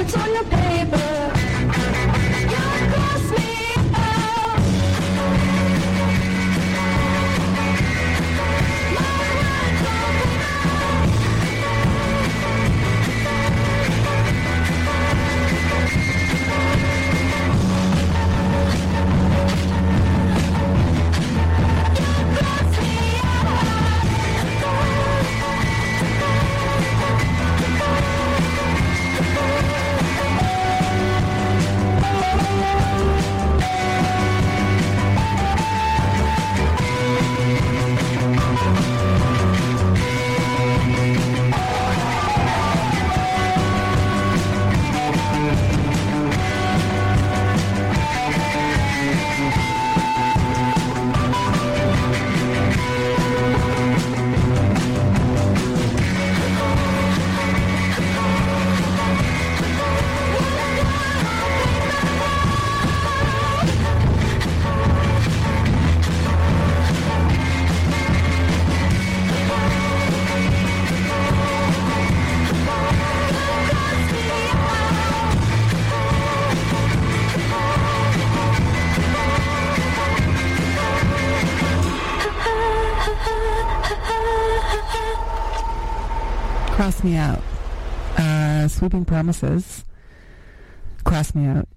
Cross Me Out. Sweeping Promises. Cross Me Out.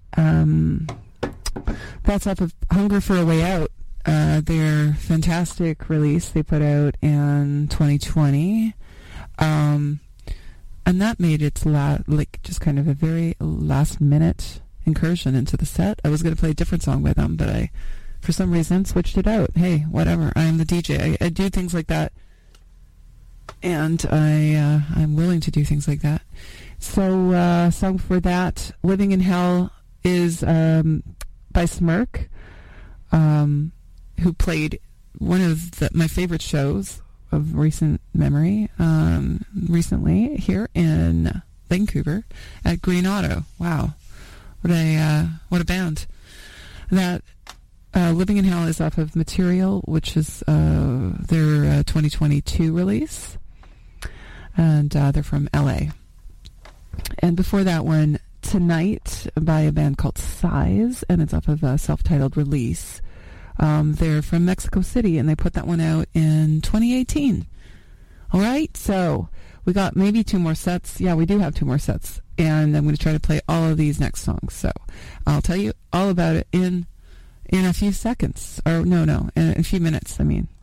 That's off of Hunger for a Way Out. Their fantastic release they put out in 2020. And that made it just kind of a very last minute incursion into the set. I was going to play a different song by them, but I, for some reason, switched it out. Hey, whatever. I'm the DJ. I do things like that. And I'm willing to do things like that. So, song for that, Living in Hell, is by Smirk, who played one of my favorite shows of recent memory recently here in Vancouver at Green Auto. Wow, what a band! That Living in Hell is off of Material, which is their 2022 release, and they're from LA. And before that one, Tonight by a band called Size, and it's off of a self-titled release. They're from Mexico City, and they put that one out in 2018. All right, so we got maybe 2 more sets. Yeah, we do have 2 more sets, and I'm going to try to play all of these next songs. So I'll tell you all about it in a few seconds, or no, in a few minutes, I mean.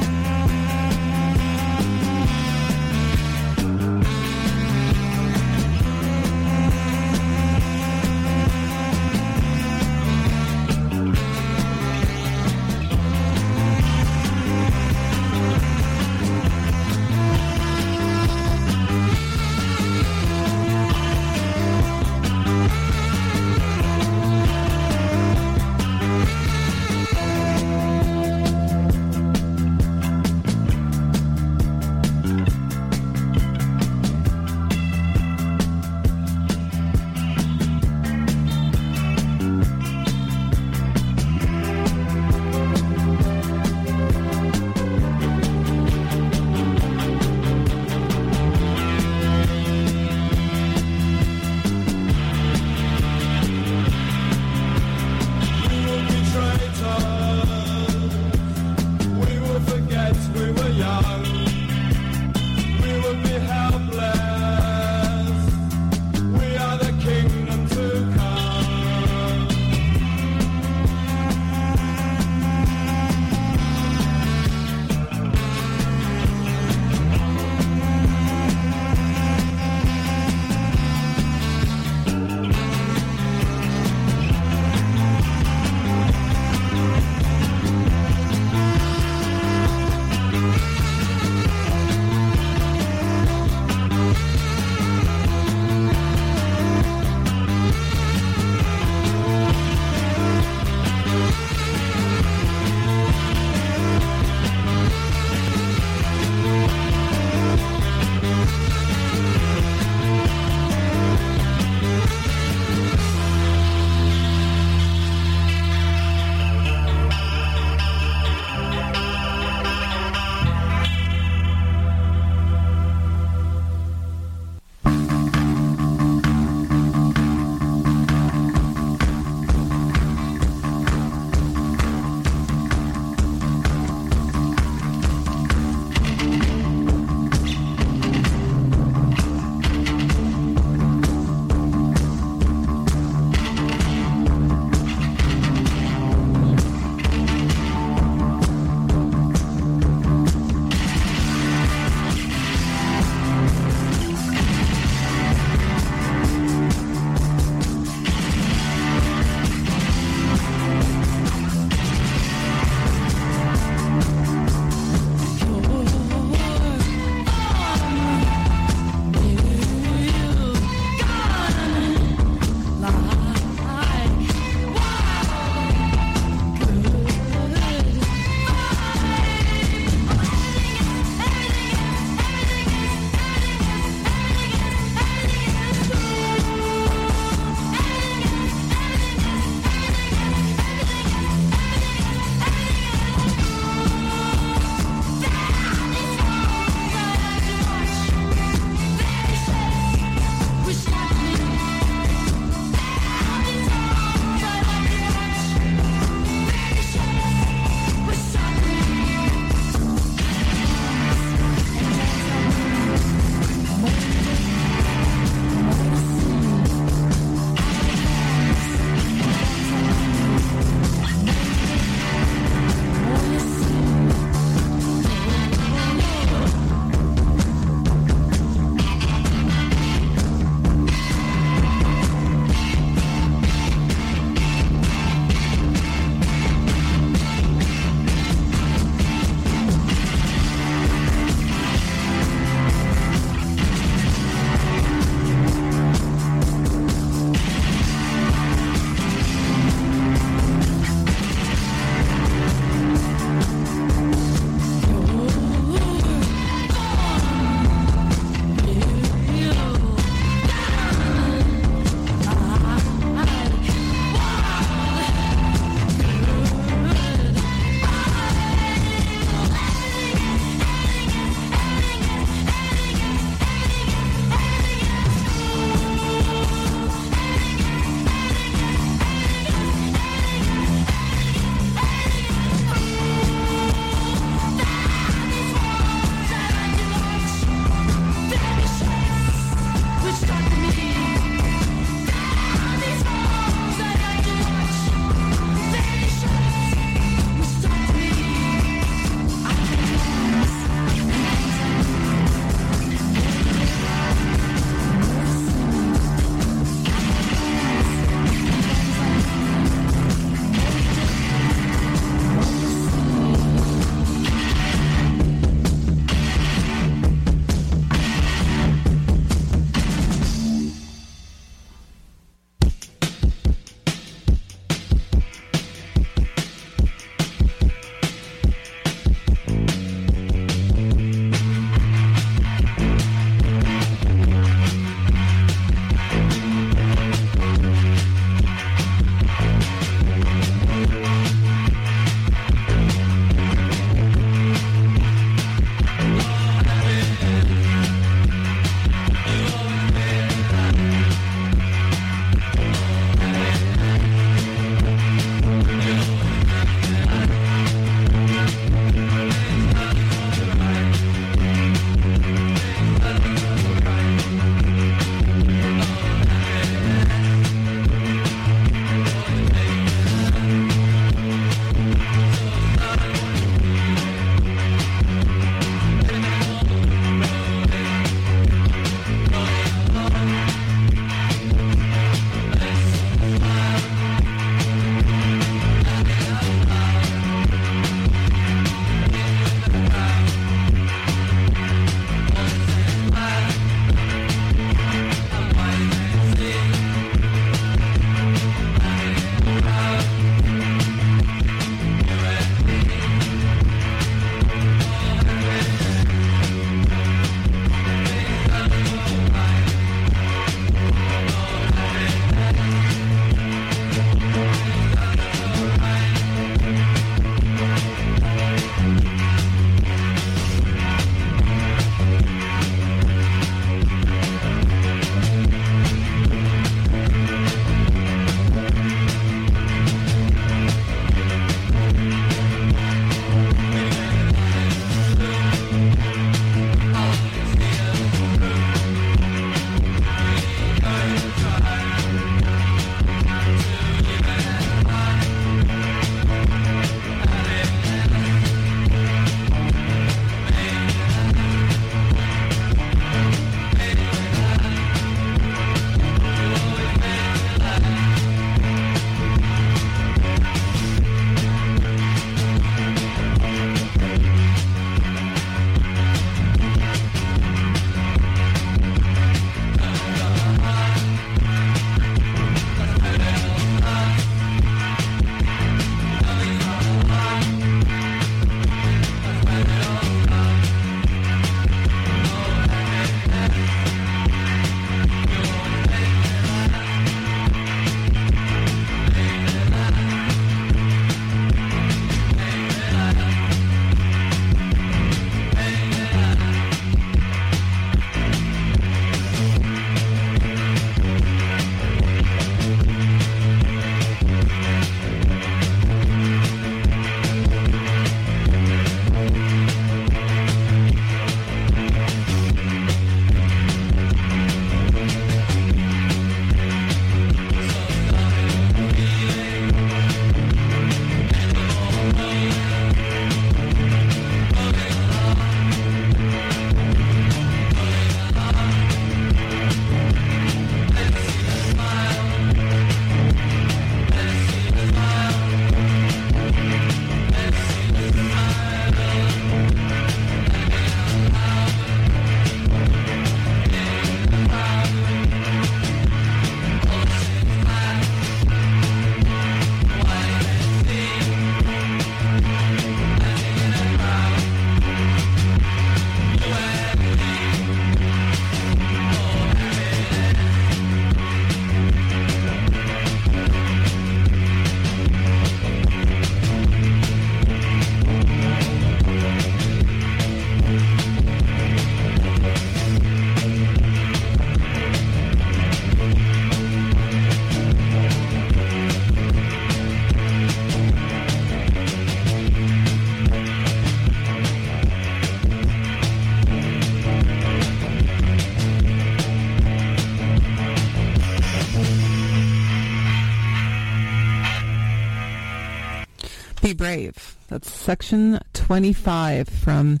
Be Brave. That's section 25 from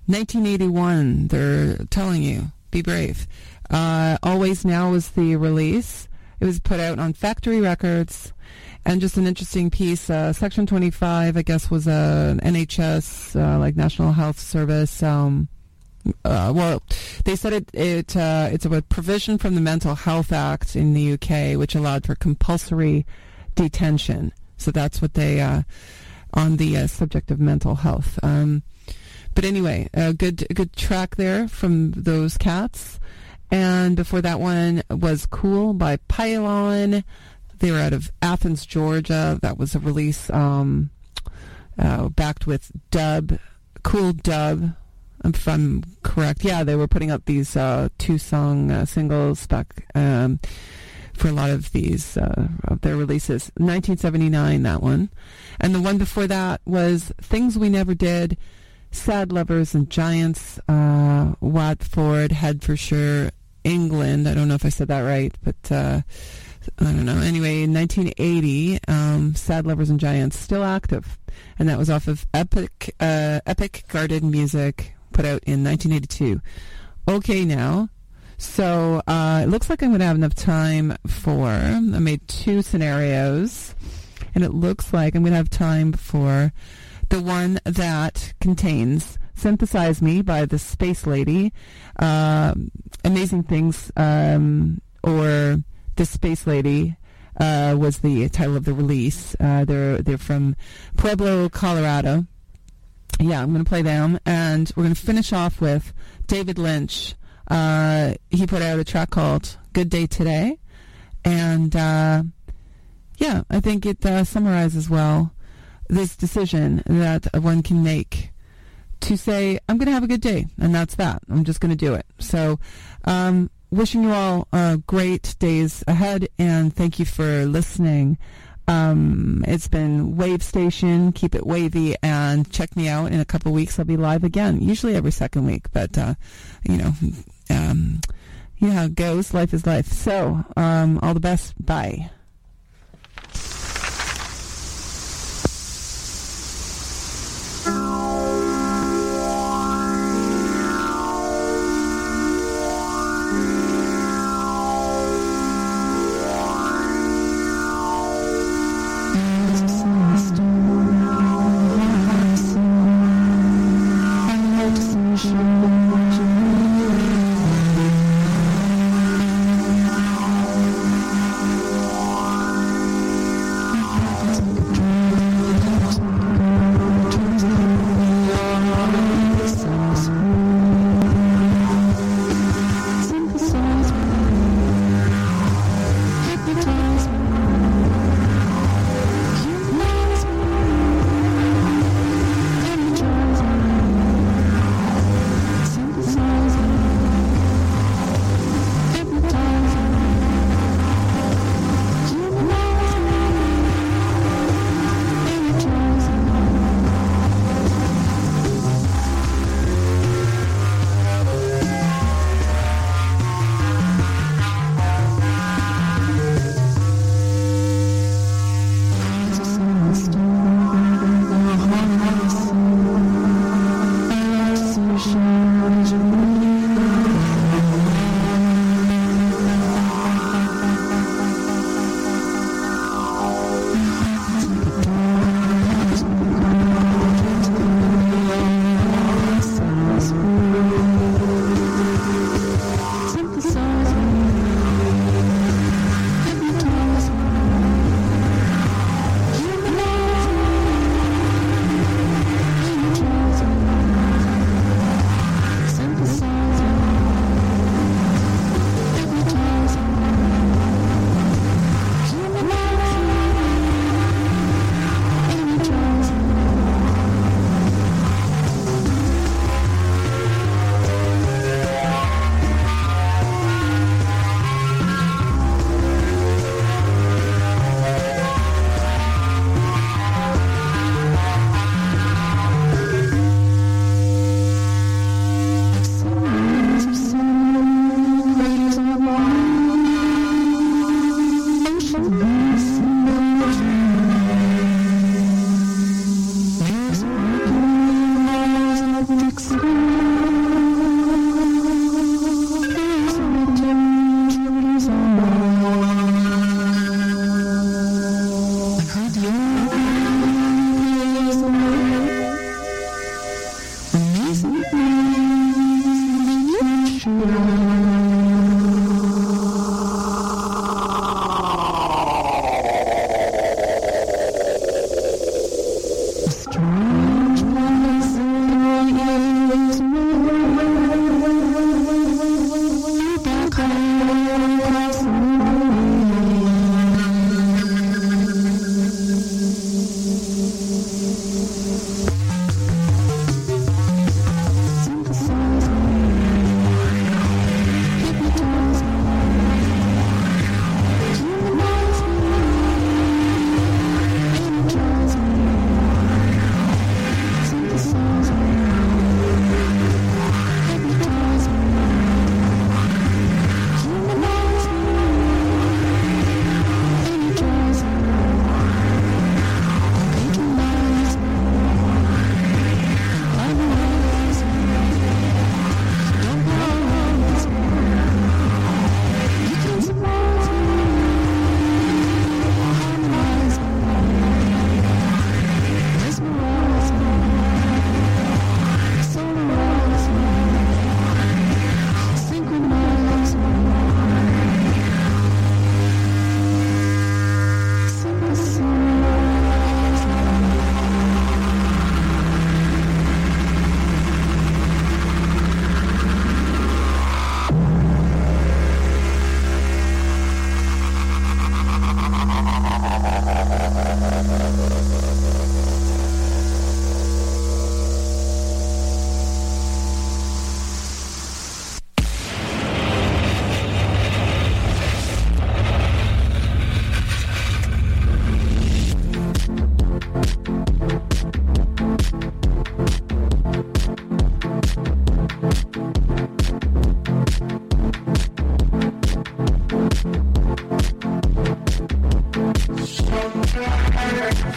1981. They're telling you, be brave. Always Now was the release. It was put out on Factory Records. And just an interesting piece, section 25, I guess, was an NHS, like National Health Service. Well, they said it's a provision from the Mental Health Act in the UK, which allowed for compulsory detention. So that's what they, on the subject of mental health. But anyway, a good track there from those cats. And before that one was Cool by Pylon. They were out of Athens, Georgia. That was a release backed with Dub, Cool Dub, if I'm correct. Yeah, they were putting up these two-song singles back for a lot of these of their releases. 1979, that one. And the one before that was Things We Never Did, Sad Lovers and Giants, Watford, Hertfordshire, England. I don't know if I said that right, but I don't know. Anyway, in 1980, Sad Lovers and Giants, still active. And that was off of Epic Garden Music, put out in 1982. Okay, now. So it looks like I'm going to have enough time for, I made two scenarios, and it looks like I'm going to have time for the one that contains Synthesize Me by the Space Lady, Amazing Things, or The Space Lady was the title of the release. They're from Pueblo, Colorado. Yeah, I'm going to play them, and we're going to finish off with David Lynch. He put out a track called Good Day Today, and yeah, I think it summarizes well this decision that one can make to say, I'm going to have a good day, and that's that. I'm just going to do it. So, wishing you all great days ahead, and thank you for listening. It's been Wave Station. Keep it wavy, and check me out in a couple weeks. I'll be live again, usually every second week, but you know how it goes. Life is life. So, all the best. Bye.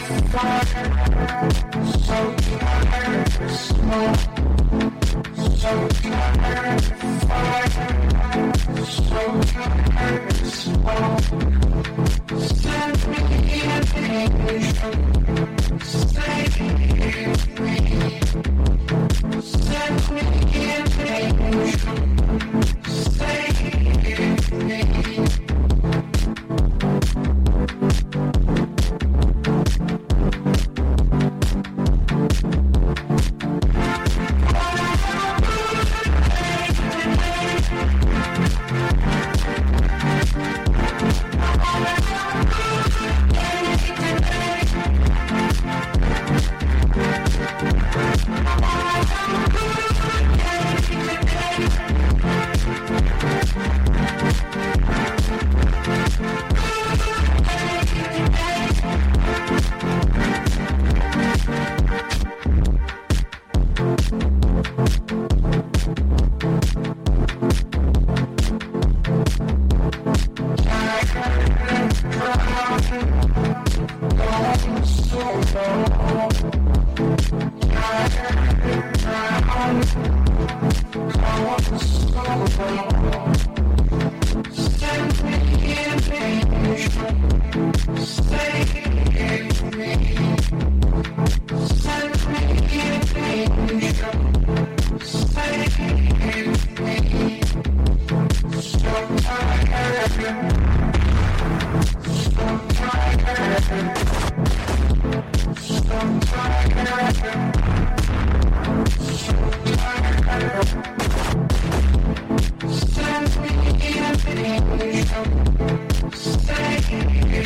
Stay